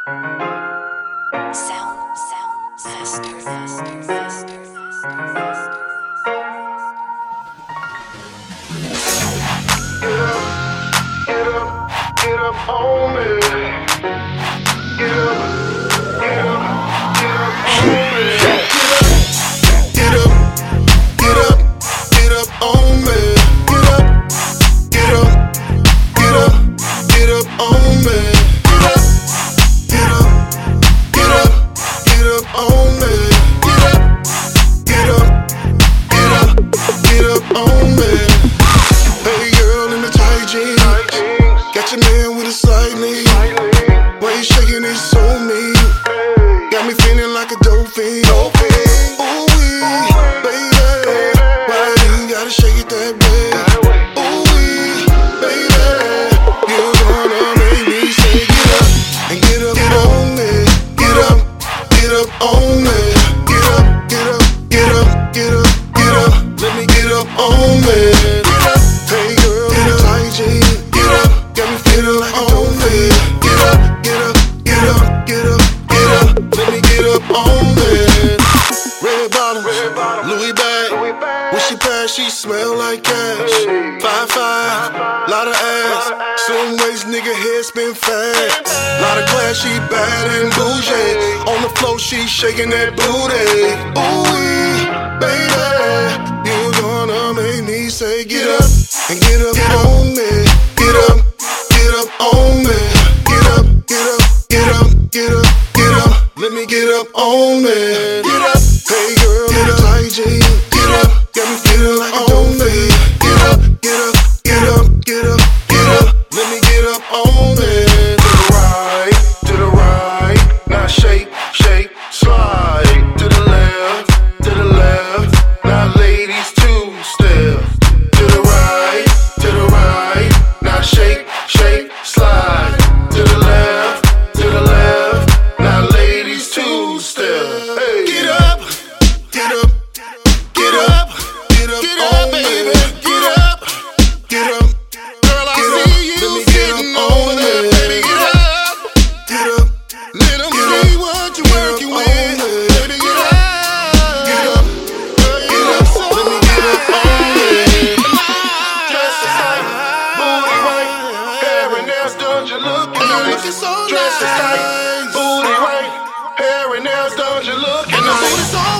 Faster, faster, faster, faster, faster. Get up on me. Get up, get up, get up on me. Get up, get up, get up on me. Get up, get up, get up, get up on me. Get up, get up, get up on me. Get up, get up, get up on me. Hey girl in the tight jeans, got your man with a slight lean. Why you shaking it so mean? Got me feeling like a dolphin. Ooh wee, baby, why you gotta shake it that way? Ooh wee, baby, you're gonna make me say get up and get up on me. Get up on me. Get up, get up, get up, get up, get up. Let me get up on me. Hey girl, in a tight jeans, get up, got me feeling like a dolphin. Get up, get up, get up, get up, get up. Let me get up on me. Red bottoms, Louis bag. When she pass, she smell like cash. 5'5", lot of ass. Some ways nigga head spin fast. Lot of class, she bad and bougie. On the floor, she shaking that booty. Ooh, baby, you gonna make me say get up and get up on me. Get up on me. Get up, get up, get up, get up, get up. Let me get up on me. Get up, hey girl, get up, tight jeans. Get up, got me feeling like a dolphin. Get up, get up, get up, get up, get up. Let me get up on me. To the right, now shake, shake, slide. To the left, now ladies two-step. To the right, now shake, shake, slide. To the left, now ladies two-step. Hey. Get up, get up, get up, get up, get up, baby. Get up, get up. Girl, I see you sitting over there, baby. Get up, get up. Let them see what you're working with, baby. Get up, get up, get up. Let me get up on me. Dress is tight, booty right, hair and nails done, you looking nice. Dress is tight, booty right, hair and nails done, you looking nice.